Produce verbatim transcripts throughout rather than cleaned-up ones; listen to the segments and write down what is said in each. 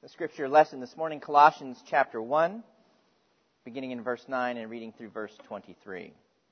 The scripture lesson this morning, Colossians chapter one, beginning in verse nine and reading through verse twenty-three.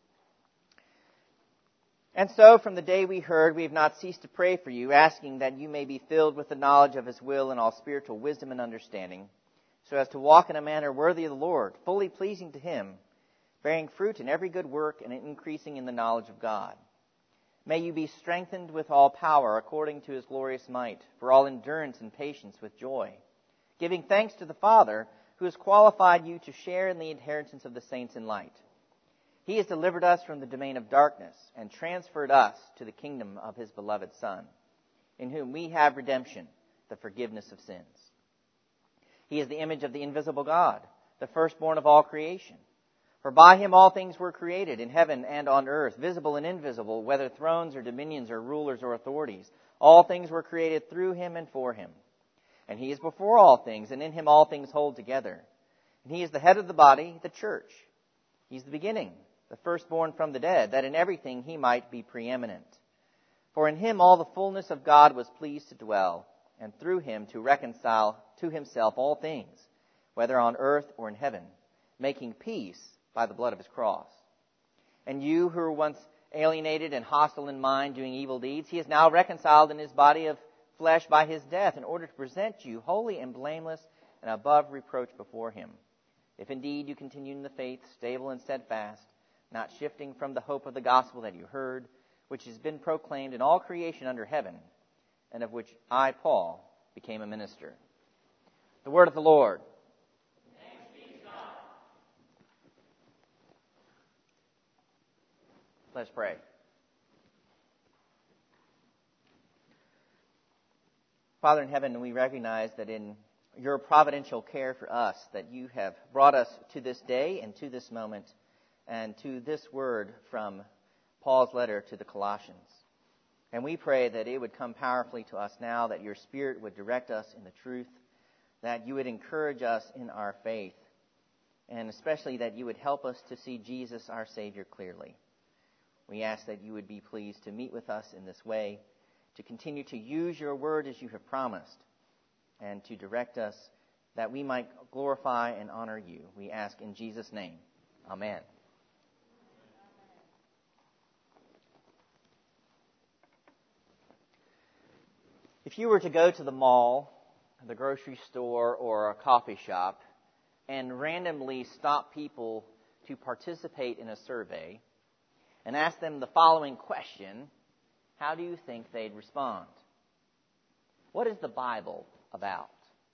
And so, from the day we heard, we have not ceased to pray for you, asking that you may be filled with the knowledge of His will and all spiritual wisdom and understanding, so as to walk in a manner worthy of the Lord, fully pleasing to Him, bearing fruit in every good work and increasing in the knowledge of God. May you be strengthened with all power according to His glorious might, for all endurance and patience with joy, giving thanks to the Father, who has qualified you to share in the inheritance of the saints in light. He has delivered us from the domain of darkness and transferred us to the kingdom of His beloved Son, in whom we have redemption, the forgiveness of sins. He is the image of the invisible God, the firstborn of all creation. For by Him all things were created, in heaven and on earth, visible and invisible, whether thrones or dominions or rulers or authorities. All things were created through Him and for Him. And He is before all things, and in Him all things hold together. And He is the head of the body, the church. He is the beginning, the firstborn from the dead, that in everything He might be preeminent. For in Him all the fullness of God was pleased to dwell, and through Him to reconcile to Himself all things, whether on earth or in heaven, making peace by the blood of His cross. And you who were once alienated and hostile in mind, doing evil deeds, He is now reconciled in His body of flesh by His death, in order to present you holy and blameless and above reproach before Him. If indeed you continue in the faith, stable and steadfast, not shifting from the hope of the gospel that you heard, which has been proclaimed in all creation under heaven, and of which I, Paul, became a minister. The word of the Lord. Thanks be to God. Let's pray. Father in heaven, we recognize that in your providential care for us, that you have brought us to this day and to this moment and to this word from Paul's letter to the Colossians. And we pray that it would come powerfully to us now, that your Spirit would direct us in the truth, that you would encourage us in our faith, and especially that you would help us to see Jesus, our Savior, clearly. We ask that you would be pleased to meet with us in this way, to continue to use your word as you have promised, and to direct us that we might glorify and honor you. We ask in Jesus' name. Amen. If you were to go to the mall, the grocery store, or a coffee shop, and randomly stop people to participate in a survey, and ask them the following question, how do you think they'd respond? What is the Bible about?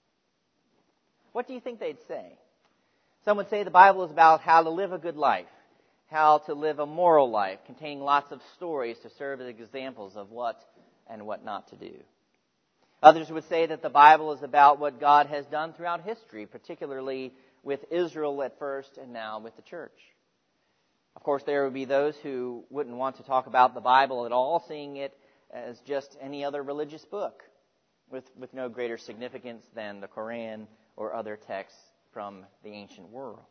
What do you think they'd say? Some would say the Bible is about how to live a good life, how to live a moral life, containing lots of stories to serve as examples of what and what not to do. Others would say that the Bible is about what God has done throughout history, particularly with Israel at first and now with the church. Of course, there would be those who wouldn't want to talk about the Bible at all, seeing it as just any other religious book with, with no greater significance than the Quran or other texts from the ancient world.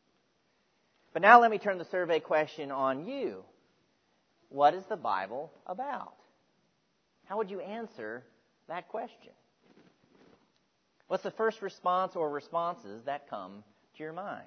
But now let me turn the survey question on you. What is the Bible about? How would you answer that question? What's the first response or responses that come to your mind?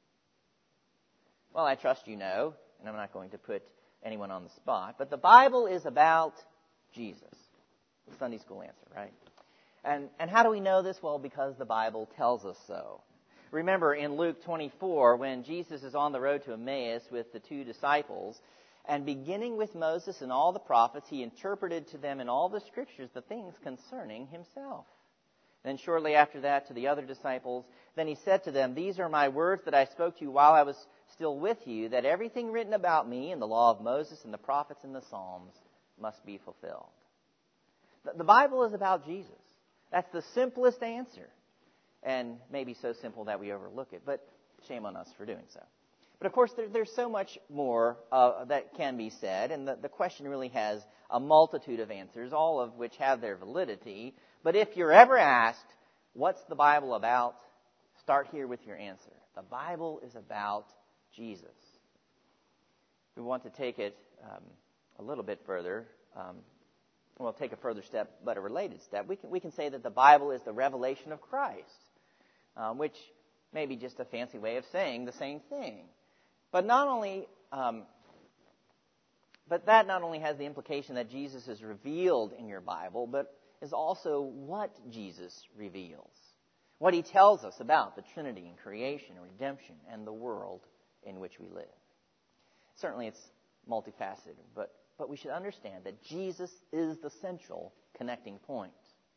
Well, I trust you know, and I'm not going to put anyone on the spot, but the Bible is about Jesus. The Sunday school answer, right? And and how do we know this? Well, because the Bible tells us so. Remember in Luke twenty-four, when Jesus is on the road to Emmaus with the two disciples, and beginning with Moses and all the prophets, he interpreted to them in all the scriptures the things concerning himself. Then shortly after that to the other disciples, then he said to them, these are my words that I spoke to you while I was still with you, that everything written about me in the law of Moses and the prophets and the Psalms must be fulfilled. The Bible is about Jesus. That's the simplest answer. And maybe so simple that we overlook it, but shame on us for doing so. But of course, there, there's so much more uh, that can be said, and the, the question really has a multitude of answers, all of which have their validity. But if you're ever asked, what's the Bible about? Start here with your answer. The Bible is about Jesus. We want to take it um, a little bit further. Um, well, take a further step, but a related step. We can, we can say that the Bible is the revelation of Christ, um, which may be just a fancy way of saying the same thing. But not only, um, but that not only has the implication that Jesus is revealed in your Bible, but is also what Jesus reveals, what he tells us about the Trinity and creation and redemption and the world in which we live. Certainly it's multifaceted, but, but we should understand that Jesus is the central connecting point.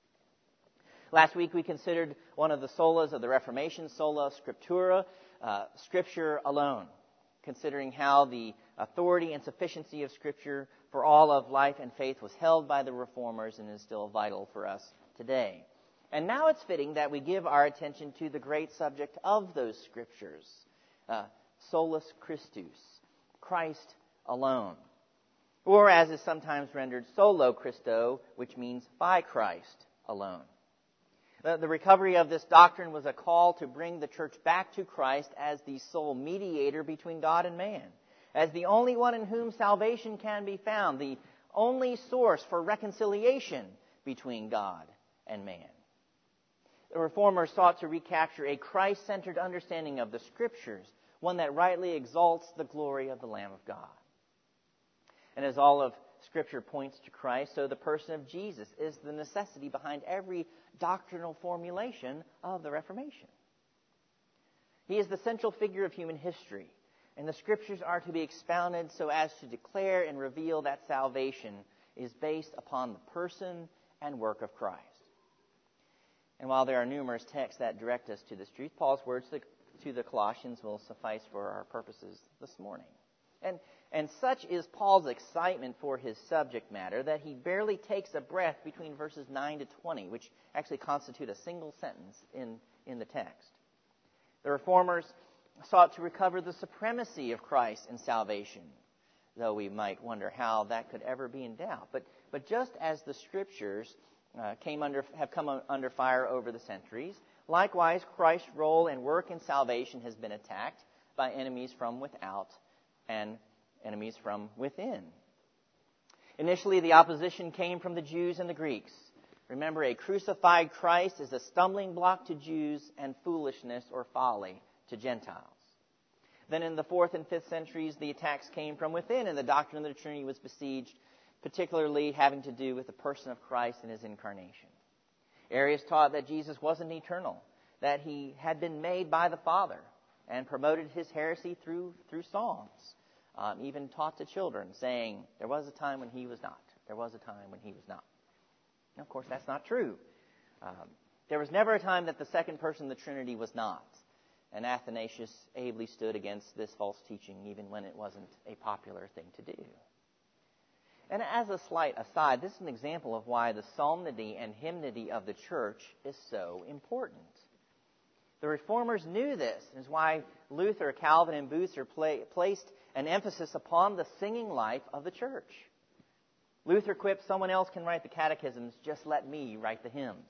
Last week we considered one of the solas of the Reformation, sola scriptura, uh, Scripture alone, considering how the authority and sufficiency of Scripture for all of life and faith was held by the Reformers and is still vital for us today. And now it's fitting that we give our attention to the great subject of those Scriptures, uh, solus Christus, Christ alone. Or as is sometimes rendered, solo Christo, which means by Christ alone. The, the recovery of this doctrine was a call to bring the church back to Christ as the sole mediator between God and man, as the only one in whom salvation can be found, the only source for reconciliation between God and man. The Reformers sought to recapture a Christ-centered understanding of the Scriptures, one that rightly exalts the glory of the Lamb of God. And as all of Scripture points to Christ, so the person of Jesus is the necessity behind every doctrinal formulation of the Reformation. He is the central figure of human history, and the Scriptures are to be expounded so as to declare and reveal that salvation is based upon the person and work of Christ. And while there are numerous texts that direct us to this truth, Paul's words to the Colossians will suffice for our purposes this morning. And And such is Paul's excitement for his subject matter that he barely takes a breath between verses nine to twenty, which actually constitute a single sentence in, in the text. The Reformers sought to recover the supremacy of Christ in salvation, though we might wonder how that could ever be in doubt. But, but just as the Scriptures uh, came under, have come under fire over the centuries, likewise Christ's role and work in salvation has been attacked by enemies from without and enemies from within. Initially, the opposition came from the Jews and the Greeks. Remember, a crucified Christ is a stumbling block to Jews and foolishness or folly to Gentiles. Then in the fourth and fifth centuries, the attacks came from within, and the doctrine of the Trinity was besieged, particularly having to do with the person of Christ and his incarnation. Arius taught that Jesus wasn't eternal, that he had been made by the Father, and promoted his heresy through, through songs. Um, even taught to children, saying, there was a time when he was not. There was a time when he was not. And of course, that's not true. Um, there was never a time that the second person of the Trinity was not. And Athanasius ably stood against this false teaching, even when it wasn't a popular thing to do. And as a slight aside, this is an example of why the solemnity and hymnody of the church is so important. The Reformers knew this. This is why Luther, Calvin, and Bucer play, placed an emphasis upon the singing life of the church. Luther quipped, someone else can write the catechisms, just let me write the hymns.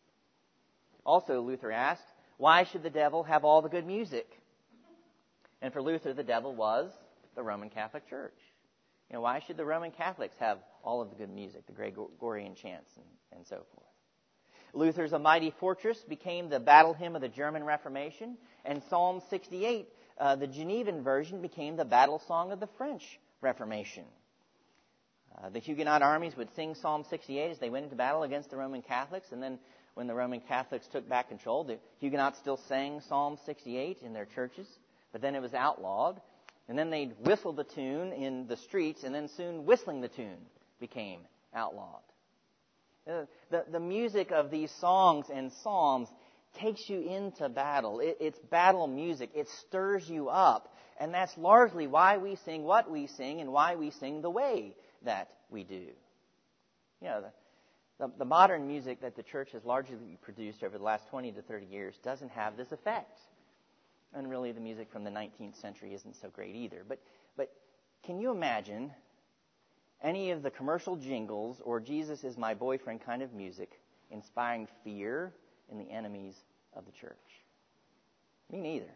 Also, Luther asked, why should the devil have all the good music? And for Luther, the devil was the Roman Catholic Church. You know, why should the Roman Catholics have all of the good music, the Gregorian chants, and, and so forth? Luther's A Mighty Fortress became the battle hymn of the German Reformation, and Psalm sixty-eight, uh, the Genevan version, became the battle song of the French Reformation. Uh, the Huguenot armies would sing Psalm sixty-eight as they went into battle against the Roman Catholics, and then when the Roman Catholics took back control, the Huguenots still sang Psalm sixty-eight in their churches, but then it was outlawed, and then they'd whistle the tune in the streets, and then soon whistling the tune became outlawed. The, the, the music of these songs and psalms takes you into battle. It, it's battle music. It stirs you up. And that's largely why we sing what we sing and why we sing the way that we do. You know, the, the, the modern music that the church has largely produced over the last twenty to thirty years doesn't have this effect. And really the music from the nineteenth century isn't so great either. But, but can you imagine any of the commercial jingles or Jesus is my boyfriend kind of music inspiring fear in the enemies of the church? Me neither.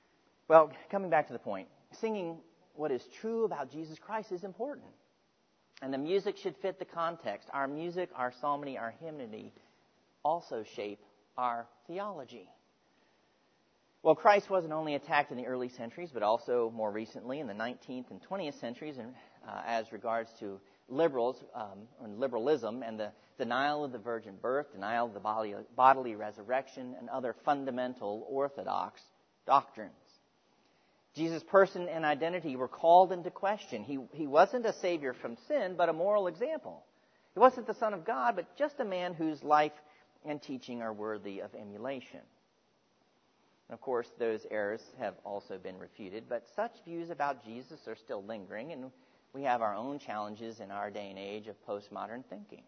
Well, coming back to the point, singing what is true about Jesus Christ is important. And the music should fit the context. Our music, our psalmody, our hymnody also shape our theology. Well, Christ wasn't only attacked in the early centuries, but also more recently in the nineteenth and twentieth centuries and, uh, as regards to liberals, um, and liberalism and the denial of the virgin birth, denial of the bodily, bodily resurrection, and other fundamental orthodox doctrines. Jesus' person and identity were called into question. He, he wasn't a savior from sin, but a moral example. He wasn't the Son of God, but just a man whose life and teaching are worthy of emulation. Of course, those errors have also been refuted, but such views about Jesus are still lingering, and we have our own challenges in our day and age of postmodern thinking.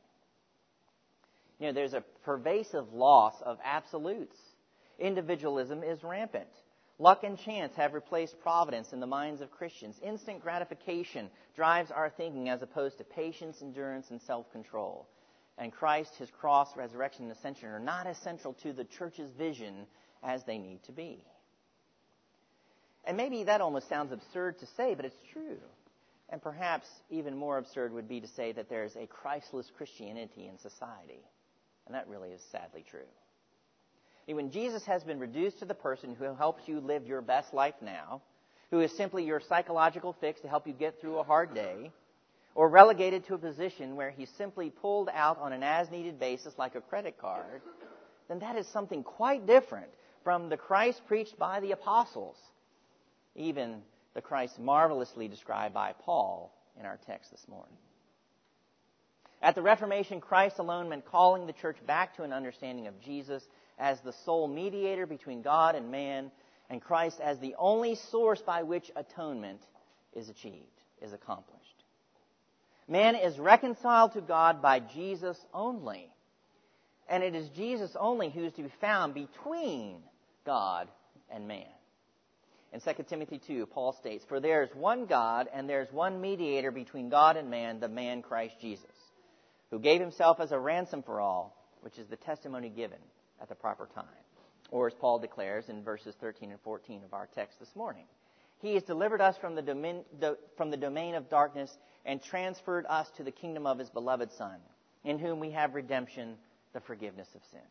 You know, there's a pervasive loss of absolutes. Individualism is rampant. Luck and chance have replaced providence in the minds of Christians. Instant gratification drives our thinking as opposed to patience, endurance, and self-control. And Christ, His cross, resurrection, and ascension are not as central to the church's vision as they need to be. And maybe that almost sounds absurd to say, but it's true. And perhaps even more absurd would be to say that there's a Christless Christianity in society. And that really is sadly true. When Jesus has been reduced to the person who helps you live your best life now, who is simply your psychological fix to help you get through a hard day, or relegated to a position where he's simply pulled out on an as-needed basis like a credit card, then that is something quite different from the Christ preached by the apostles, even the Christ marvelously described by Paul in our text this morning. At the Reformation, Christ alone meant calling the church back to an understanding of Jesus as the sole mediator between God and man, and Christ as the only source by which atonement is achieved, is accomplished. Man is reconciled to God by Jesus only, and it is Jesus only who is to be found between God and man. In Second Timothy two, Paul states, "For there is one God, and there is one mediator between God and man, the man Christ Jesus, who gave himself as a ransom for all, which is the testimony given at the proper time." Or as Paul declares in verses thirteen and fourteen of our text this morning, "He has delivered us from the, domain, the, from the domain of darkness and transferred us to the kingdom of His beloved Son, in whom we have redemption, the forgiveness of sins."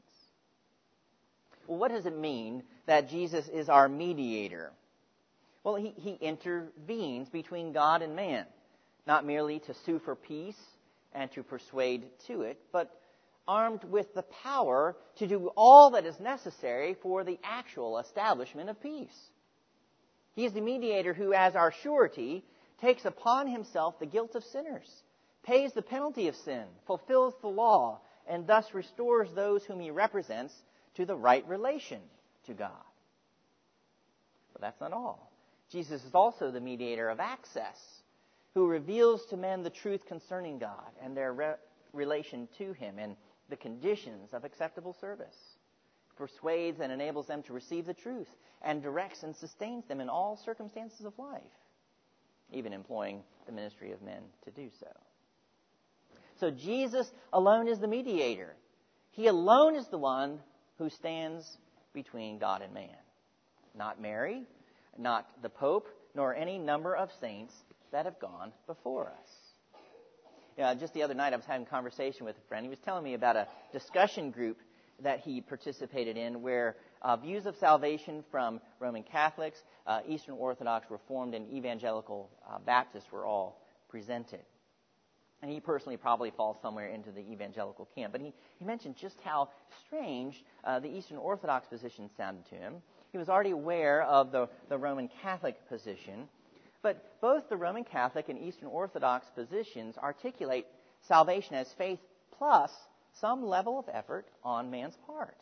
Well, what does it mean that Jesus is our mediator? Well, he, he intervenes between God and man, not merely to sue for peace and to persuade to it, but armed with the power to do all that is necessary for the actual establishment of peace. He is the mediator who, as our surety, takes upon himself the guilt of sinners, pays the penalty of sin, fulfills the law, and thus restores those whom he represents to the right relation to God. But that's not all. Jesus is also the mediator of access, who reveals to men the truth concerning God and their re- relation to Him and the conditions of acceptable service, persuades and enables them to receive the truth, and directs and sustains them in all circumstances of life, even employing the ministry of men to do so. So Jesus alone is the mediator. He alone is the one who stands between God and man. Not Mary, not the Pope, nor any number of saints that have gone before us. You know, just the other night I was having a conversation with a friend. He was telling me about a discussion group that he participated in where uh, views of salvation from Roman Catholics, uh, Eastern Orthodox, Reformed, and Evangelical uh, Baptists were all presented. And he personally probably falls somewhere into the evangelical camp. But he, he mentioned just how strange uh, the Eastern Orthodox position sounded to him. He was already aware of the, the Roman Catholic position. But both the Roman Catholic and Eastern Orthodox positions articulate salvation as faith plus some level of effort on man's part.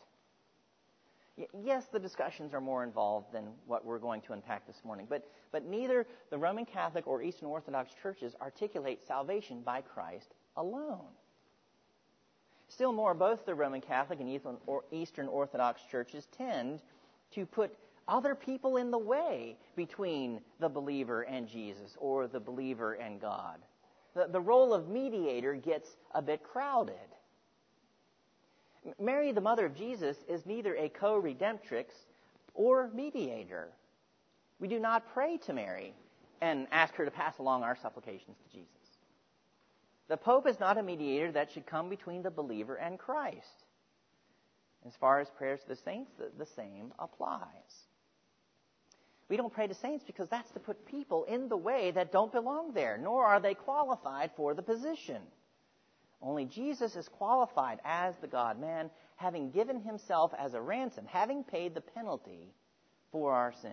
Y- yes, the discussions are more involved than what we're going to unpack this morning, but, but neither the Roman Catholic or Eastern Orthodox churches articulate salvation by Christ alone. Still more, both the Roman Catholic and Eastern Orthodox churches tend to put other people in the way between the believer and Jesus or the believer and God. The, the role of mediator gets a bit crowded. Mary, the mother of Jesus, is neither a co-redemptrix or mediator. We do not pray to Mary and ask her to pass along our supplications to Jesus. The Pope is not a mediator that should come between the believer and Christ. As far as prayers to the saints, the, the same applies. We don't pray to saints because that's to put people in the way that don't belong there, nor are they qualified for the position. Only Jesus is qualified as the God-man, having given himself as a ransom, having paid the penalty for our sins.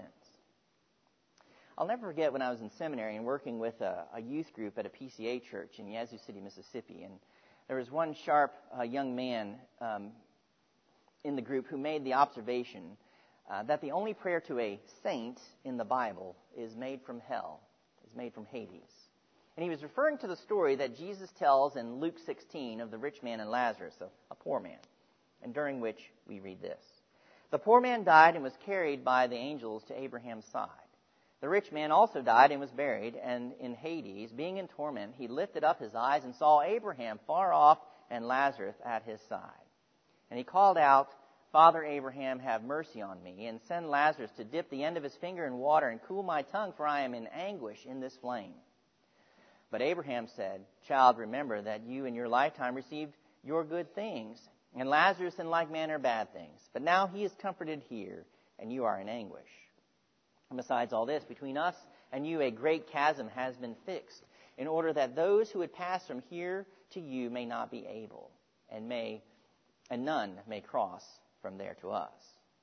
I'll never forget when I was in seminary and working with a, a youth group at a P C A church in Yazoo City, Mississippi. And there was one sharp uh, young man um, in the group who made the observation uh, that the only prayer to a saint in the Bible is made from hell, is made from Hades. And he was referring to the story that Jesus tells in Luke sixteen of the rich man and Lazarus, a, a poor man, and during which we read this. The poor man died and was carried by the angels to Abraham's side. The rich man also died and was buried, and in Hades, being in torment, he lifted up his eyes and saw Abraham far off and Lazarus at his side. And he called out, Father Abraham, have mercy on me, and send Lazarus to dip the end of his finger in water and cool my tongue, for I am in anguish in this flame. But Abraham said, Child, remember that you in your lifetime received your good things, and Lazarus in like manner bad things. But now he is comforted here, and you are in anguish. And besides all this, between us and you a great chasm has been fixed, in order that those who would pass from here to you may not be able, and may and none may cross from there to us.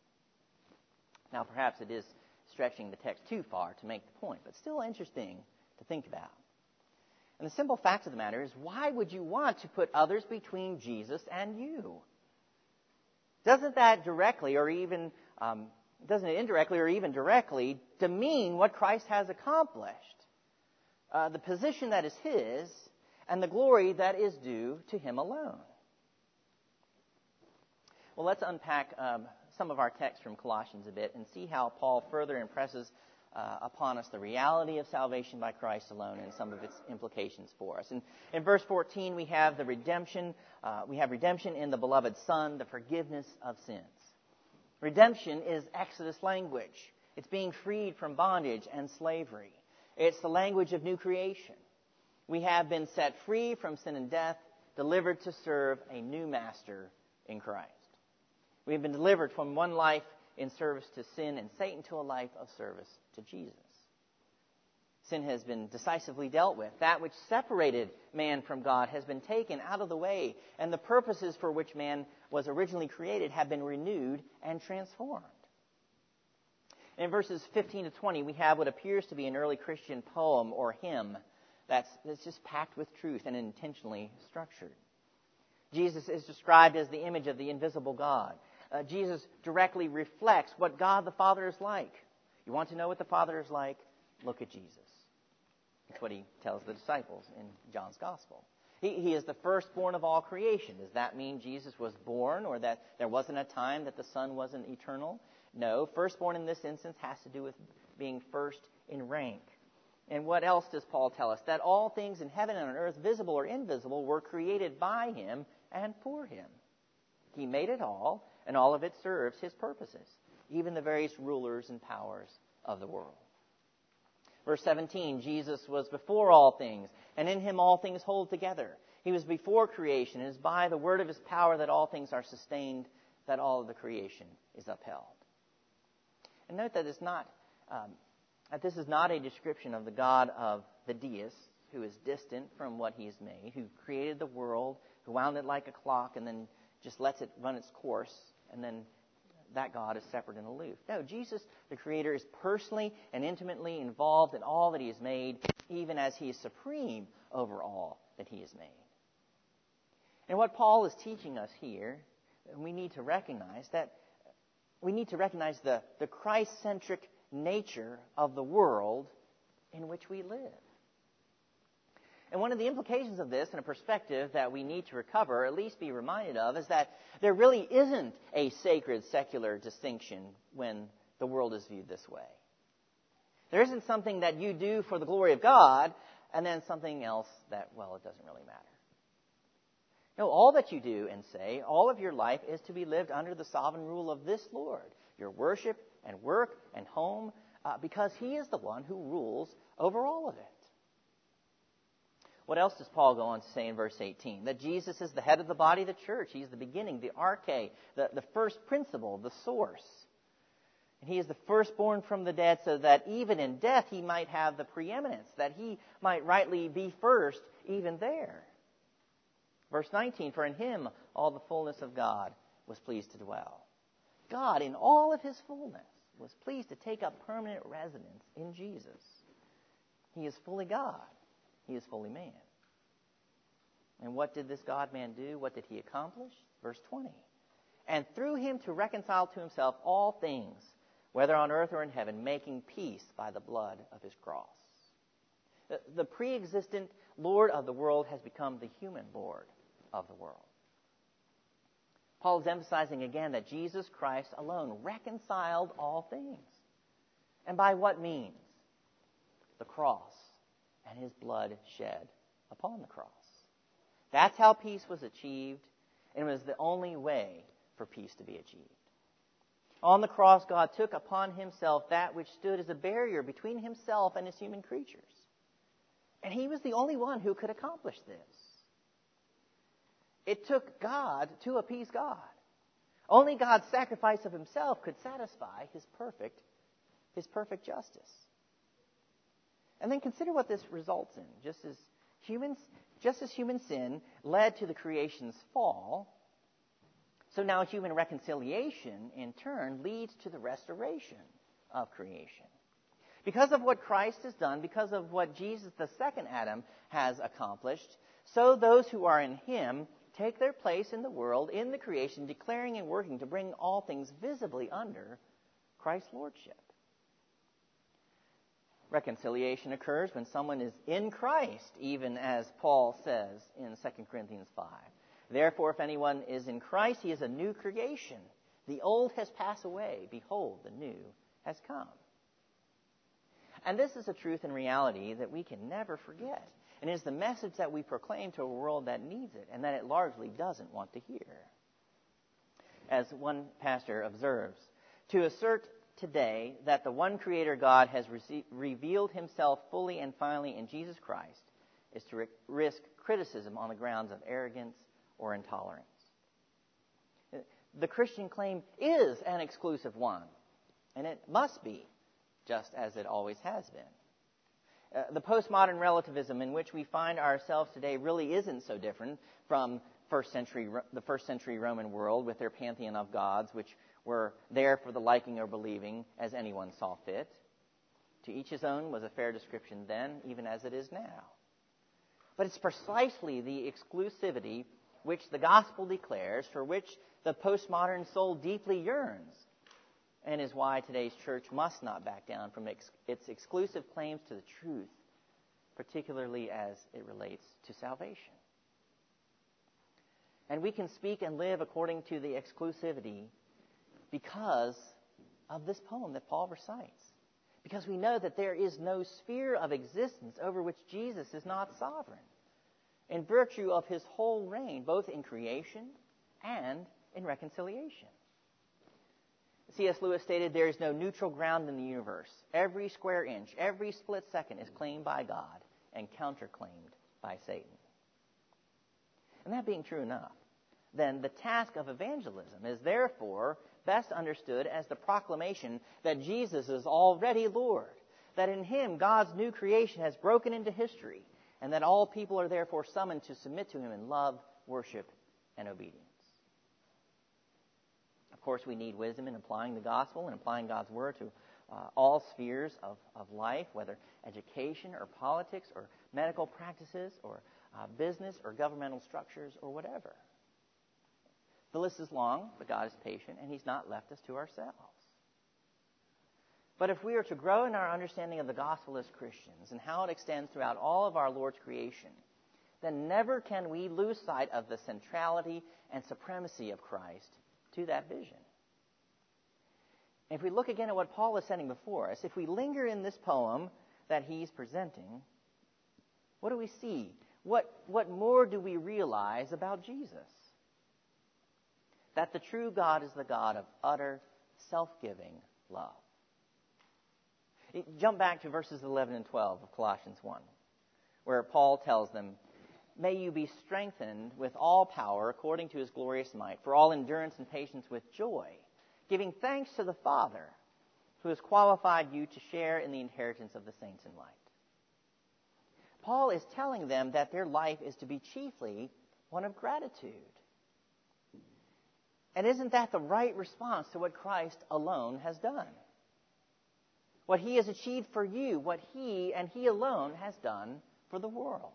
Now, perhaps it is stretching the text too far to make the point, but still interesting to think about. And the simple fact of the matter is, why would you want to put others between Jesus and you? Doesn't that directly or even, um, doesn't it indirectly or even directly demean what Christ has accomplished? Uh, the position that is his and the glory that is due to him alone. Well, let's unpack um, some of our text from Colossians a bit and see how Paul further impresses uh, upon us the reality of salvation by Christ alone and some of its implications for us. And in verse fourteen, we have the redemption. Uh, we have redemption in the beloved Son, the forgiveness of sins. Redemption is Exodus language. It's being freed from bondage and slavery. It's the language of new creation. We have been set free from sin and death, delivered to serve a new master in Christ. We have been delivered from one life in service to sin and Satan to a life of service to Jesus. Sin has been decisively dealt with. That which separated man from God has been taken out of the way, and the purposes for which man was originally created have been renewed and transformed. In verses fifteen to twenty, we have what appears to be an early Christian poem or hymn that's, that's just packed with truth and intentionally structured. Jesus is described as the image of the invisible God. Uh, Jesus directly reflects what God the Father is like. You want to know what the Father is like? Look at Jesus. That's what he tells the disciples in John's Gospel. He, he is the firstborn of all creation. Does that mean Jesus was born or that there wasn't a time that the Son wasn't eternal? No. Firstborn in this instance has to do with being first in rank. And what else does Paul tell us? That all things in heaven and on earth, visible or invisible, were created by him and for him. He made it all, and all of it serves his purposes, even the various rulers and powers of the world. Verse seventeen, Jesus was before all things, and in him all things hold together. He was before creation. It is by the word of his power that all things are sustained, that all of the creation is upheld. And note that it's not, um, that this is not a description of the God of the deist, who is distant from what he has made, who created the world, who wound it like a clock and then just lets it run its course, and then that God is separate and aloof. No, Jesus, the Creator, is personally and intimately involved in all that he has made, even as he is supreme over all that he has made. And what Paul is teaching us here, we need to recognize that we need to recognize the, the Christ-centric nature of the world in which we live. And one of the implications of this, and a perspective that we need to recover, or at least be reminded of, is that there really isn't a sacred secular distinction when the world is viewed this way. There isn't something that you do for the glory of God, and then something else that, well, it doesn't really matter. No, all that you do and say, all of your life is to be lived under the sovereign rule of this Lord. Your worship and work and home, uh, because he is the one who rules over all of it. What else does Paul go on to say in verse eighteen? That Jesus is the head of the body of the church. He's the beginning, the arche, the, the first principle, the source. And he is the firstborn from the dead, so that even in death he might have the preeminence, that he might rightly be first even there. Verse nineteen, for in him all the fullness of God was pleased to dwell. God, in all of his fullness, was pleased to take up permanent residence in Jesus. He is fully God. He is fully man. And what did this God-man do? What did he accomplish? Verse twenty. And through him to reconcile to himself all things, whether on earth or in heaven, making peace by the blood of his cross. The, the pre-existent Lord of the world has become the human Lord of the world. Paul is emphasizing again that Jesus Christ alone reconciled all things. And by what means? The cross and his blood shed upon the cross. That's how peace was achieved, and it was the only way for peace to be achieved. On the cross, God took upon himself that which stood as a barrier between himself and his human creatures. And he was the only one who could accomplish this. It took God to appease God. Only God's sacrifice of himself could satisfy his perfect, his perfect justice. And then consider what this results in. Just as humans, just as human sin led to the creation's fall, so now human reconciliation, in turn, leads to the restoration of creation. Because of what Christ has done, because of what Jesus, the second Adam, has accomplished, so those who are in him take their place in the world, in the creation, declaring and working to bring all things visibly under Christ's lordship. Reconciliation occurs when someone is in Christ, even as Paul says in Second Corinthians five. Therefore, if anyone is in Christ, he is a new creation. The old has passed away. Behold, the new has come. And this is a truth and reality that we can never forget. And it is the message that we proclaim to a world that needs it and that it largely doesn't want to hear. As one pastor observes, to assert today that the one Creator God has rece- revealed himself fully and finally in Jesus Christ is to ri- risk criticism on the grounds of arrogance or intolerance. The Christian claim is an exclusive one, and it must be, just as it always has been. Uh, the postmodern relativism in which we find ourselves today really isn't so different from first century, the first century Roman world with their pantheon of gods, which were there for the liking or believing as anyone saw fit. To each his own was a fair description then, even as it is now. But it's precisely the exclusivity which the gospel declares, for which the postmodern soul deeply yearns, and is why today's church must not back down from ex- its exclusive claims to the truth, particularly as it relates to salvation. And we can speak and live according to the exclusivity because of this poem that Paul recites. Because we know that there is no sphere of existence over which Jesus is not sovereign, in virtue of his whole reign, both in creation and in reconciliation. C S Lewis stated, there is no neutral ground in the universe. Every square inch, every split second is claimed by God and counterclaimed by Satan. And that being true enough, then the task of evangelism is therefore best understood as the proclamation that Jesus is already Lord, that in him God's new creation has broken into history, and that all people are therefore summoned to submit to him in love, worship, and obedience. Of course, we need wisdom in applying the gospel and applying God's word to uh, all spheres of, of life, whether education or politics or medical practices or uh, business or governmental structures or whatever. The list is long, but God is patient, and he's not left us to ourselves. But if we are to grow in our understanding of the gospel as Christians and how it extends throughout all of our Lord's creation, then never can we lose sight of the centrality and supremacy of Christ to that vision. And if we look again at what Paul is setting before us, if we linger in this poem that he's presenting, what do we see? What, what more do we realize about Jesus? That the true God is the God of utter, self-giving love. Jump back to verses eleven and twelve of Colossians one. where Paul tells them, "May you be strengthened with all power according to his glorious might, for all endurance and patience with joy, giving thanks to the Father who has qualified you to share in the inheritance of the saints in light." Paul is telling them that their life is to be chiefly one of gratitude. And isn't that the right response to what Christ alone has done? What he has achieved for you, what he and he alone has done for the world.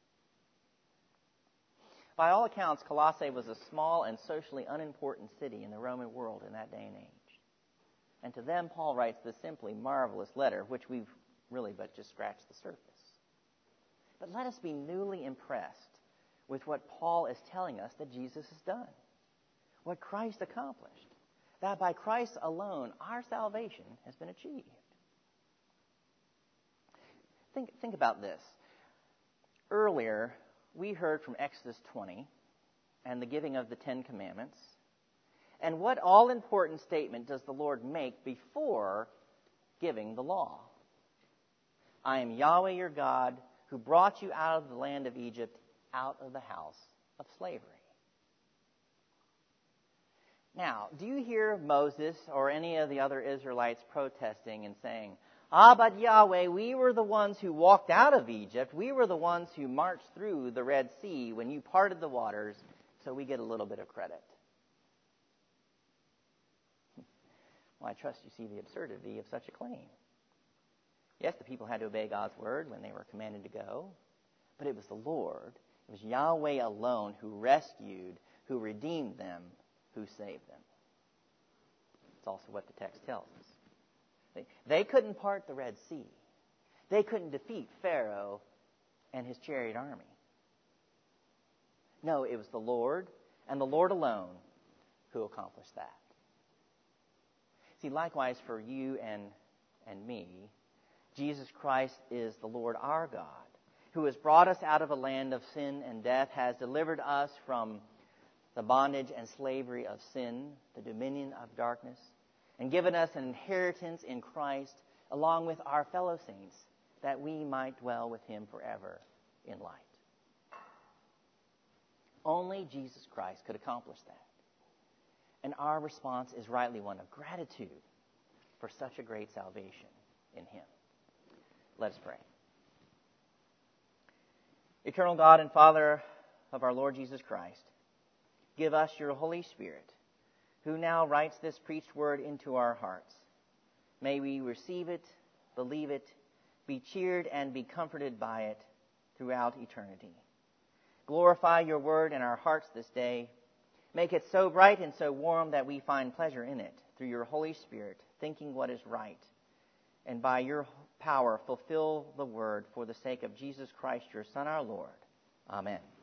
By all accounts, Colossae was a small and socially unimportant city in the Roman world in that day and age. And to them, Paul writes this simply marvelous letter, which we've really but just scratched the surface. But let us be newly impressed with what Paul is telling us that Jesus has done, what Christ accomplished, that by Christ alone our salvation has been achieved. Think, think about this. Earlier, we heard from Exodus twenty and the giving of the Ten Commandments. And what all-important statement does the Lord make before giving the law? "I am Yahweh your God, who brought you out of the land of Egypt, out of the house of slavery." Now, do you hear Moses or any of the other Israelites protesting and saying, "Ah, but Yahweh, we were the ones who walked out of Egypt. We were the ones who marched through the Red Sea when you parted the waters, so we get a little bit of credit"? Well, I trust you see the absurdity of such a claim. Yes, the people had to obey God's word when they were commanded to go, but it was the Lord, it was Yahweh alone who rescued, who redeemed them, who saved them. It's also what the text tells us. They, they couldn't part the Red Sea. They couldn't defeat Pharaoh and his chariot army. No, it was the Lord and the Lord alone who accomplished that. See, likewise for you and, and me, Jesus Christ is the Lord our God, who has brought us out of a land of sin and death, has delivered us from the bondage and slavery of sin, the dominion of darkness, and given us an inheritance in Christ along with our fellow saints, that we might dwell with him forever in light. Only Jesus Christ could accomplish that. And our response is rightly one of gratitude for such a great salvation in him. Let us pray. Eternal God and Father of our Lord Jesus Christ, give us your Holy Spirit, who now writes this preached word into our hearts. May we receive it, believe it, be cheered and be comforted by it throughout eternity. Glorify your word in our hearts this day. Make it so bright and so warm that we find pleasure in it through your Holy Spirit, thinking what is right. And by your power, fulfill the word for the sake of Jesus Christ, your Son, our Lord. Amen.